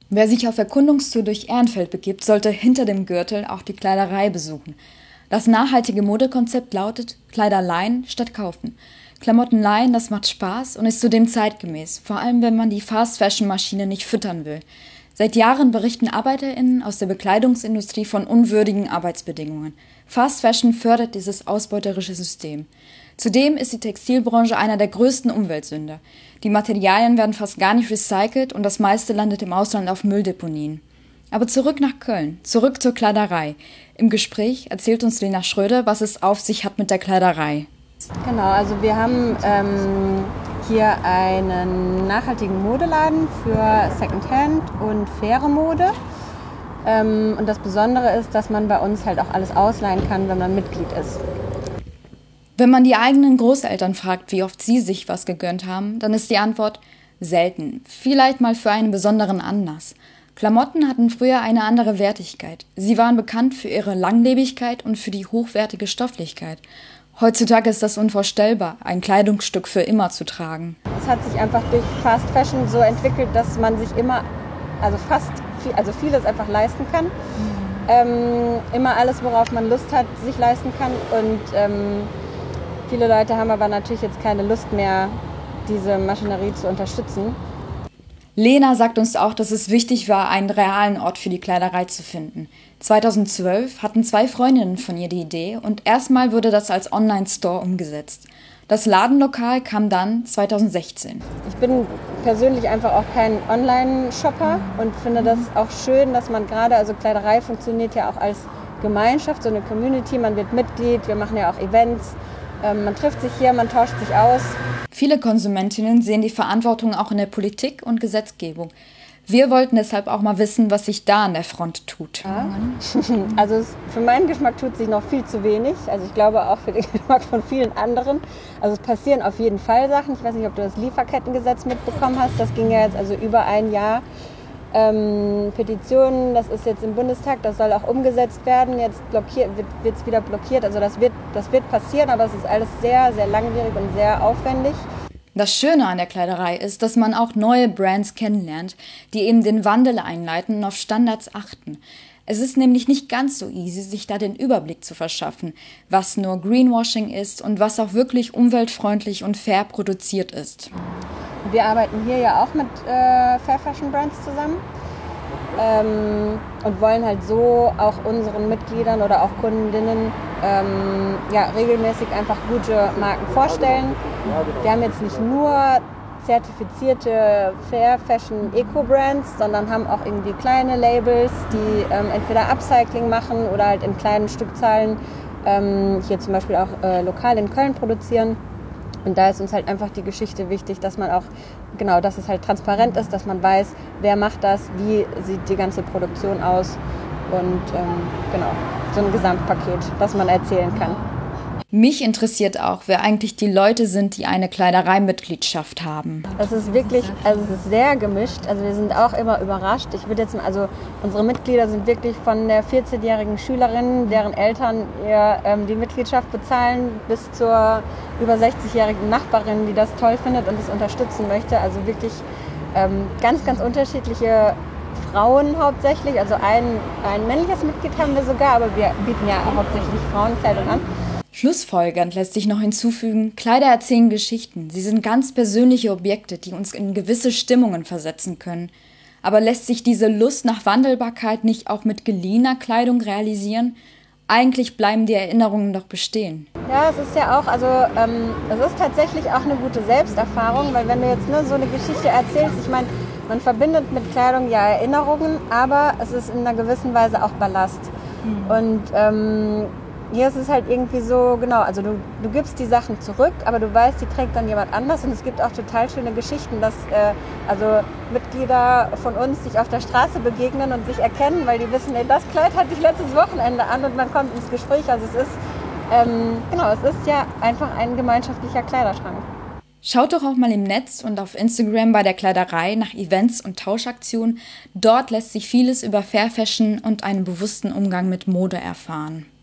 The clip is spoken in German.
Wer sich auf Erkundungstour durch Ehrenfeld begibt, sollte hinter dem Gürtel auch die Kleiderei besuchen. Das nachhaltige Modekonzept lautet Kleider leihen statt kaufen. Klamotten leihen, das macht Spaß und ist zudem zeitgemäß, vor allem wenn man die Fast-Fashion-Maschine nicht füttern will. Seit Jahren berichten ArbeiterInnen aus der Bekleidungsindustrie von unwürdigen Arbeitsbedingungen. Fast Fashion fördert dieses ausbeuterische System. Zudem ist die Textilbranche einer der größten Umweltsünder. Die Materialien werden fast gar nicht recycelt und das meiste landet im Ausland auf Mülldeponien. Aber zurück nach Köln, zurück zur Kleiderei. Im Gespräch erzählt uns Lena Schröder, was es auf sich hat mit der Kleiderei. Genau, also wir haben hier einen nachhaltigen Modeladen für Secondhand und faire Mode. Und das Besondere ist, dass man bei uns halt auch alles ausleihen kann, wenn man Mitglied ist. Wenn man die eigenen Großeltern fragt, wie oft sie sich was gegönnt haben, dann ist die Antwort selten. Vielleicht mal für einen besonderen Anlass. Klamotten hatten früher eine andere Wertigkeit. Sie waren bekannt für ihre Langlebigkeit und für die hochwertige Stofflichkeit. Heutzutage ist das unvorstellbar, ein Kleidungsstück für immer zu tragen. Es hat sich einfach durch Fast Fashion so entwickelt, dass man sich immer, vieles einfach leisten kann. Immer alles, worauf man Lust hat, sich leisten kann. Und viele Leute haben aber natürlich jetzt keine Lust mehr, diese Maschinerie zu unterstützen. Lena sagt uns auch, dass es wichtig war, einen realen Ort für die Kleiderei zu finden. 2012 hatten 2 Freundinnen von ihr die Idee und erstmal wurde das als Online-Store umgesetzt. Das Ladenlokal kam dann 2016. Ich bin persönlich einfach auch kein Online-Shopper und finde das auch schön, dass man gerade, also Kleiderei funktioniert ja auch als Gemeinschaft, so eine Community, man wird Mitglied, wir machen ja auch Events, man trifft sich hier, man tauscht sich aus. Viele Konsumentinnen sehen die Verantwortung auch in der Politik und Gesetzgebung. Wir wollten deshalb auch mal wissen, was sich da an der Front tut. Ja. Also für meinen Geschmack tut sich noch viel zu wenig. Also ich glaube auch für den Geschmack von vielen anderen. Also es passieren auf jeden Fall Sachen. Ich weiß nicht, ob du das Lieferkettengesetz mitbekommen hast. Das ging ja jetzt also über ein Jahr. Petitionen, das ist jetzt im Bundestag, das soll auch umgesetzt werden. Jetzt wird es wieder blockiert. Also das wird passieren, aber es ist alles sehr, sehr langwierig und sehr aufwendig. Das Schöne an der Kleiderei ist, dass man auch neue Brands kennenlernt, die eben den Wandel einleiten und auf Standards achten. Es ist nämlich nicht ganz so easy, sich da den Überblick zu verschaffen, was nur Greenwashing ist und was auch wirklich umweltfreundlich und fair produziert ist. Wir arbeiten hier ja auch mit Fair Fashion Brands zusammen und wollen halt so auch unseren Mitgliedern oder auch Kundinnen regelmäßig einfach gute Marken vorstellen. Wir haben jetzt nicht nur zertifizierte Fair Fashion Eco-Brands, sondern haben auch irgendwie kleine Labels, die entweder Upcycling machen oder halt in kleinen Stückzahlen hier zum Beispiel auch lokal in Köln produzieren. Und da ist uns halt einfach die Geschichte wichtig, dass man auch, genau, dass es halt transparent ist, dass man weiß, wer macht das, wie sieht die ganze Produktion aus und so ein Gesamtpaket, das man erzählen kann. Mich interessiert auch, wer eigentlich die Leute sind, die eine Kleidereimitgliedschaft haben. Das ist wirklich, also es ist sehr gemischt. Also wir sind auch immer überrascht. Unsere Mitglieder sind wirklich von der 14-jährigen Schülerin, deren Eltern ihr die Mitgliedschaft bezahlen, bis zur über 60-jährigen Nachbarin, die das toll findet und es unterstützen möchte. Also wirklich ganz, ganz unterschiedliche Frauen hauptsächlich. Also ein männliches Mitglied haben wir sogar, aber wir bieten ja hauptsächlich Frauenkleidung an. Schlussfolgernd lässt sich noch hinzufügen, Kleider erzählen Geschichten. Sie sind ganz persönliche Objekte, die uns in gewisse Stimmungen versetzen können. Aber lässt sich diese Lust nach Wandelbarkeit nicht auch mit geliehener Kleidung realisieren? Eigentlich bleiben die Erinnerungen doch bestehen. Ja, es ist ja auch, es ist tatsächlich auch eine gute Selbsterfahrung, weil wenn du jetzt nur so eine Geschichte erzählst, ich meine, man verbindet mit Kleidung ja Erinnerungen, aber es ist in einer gewissen Weise auch Ballast. Und hier ist es halt irgendwie so, genau, also du gibst die Sachen zurück, aber du weißt, die trägt dann jemand anders und es gibt auch total schöne Geschichten, dass Mitglieder von uns sich auf der Straße begegnen und sich erkennen, weil die wissen, ey, das Kleid hatte ich letztes Wochenende an und man kommt ins Gespräch. Also es ist ja einfach ein gemeinschaftlicher Kleiderschrank. Schaut doch auch mal im Netz und auf Instagram bei der Kleiderei nach Events und Tauschaktionen. Dort lässt sich vieles über Fair Fashion und einen bewussten Umgang mit Mode erfahren.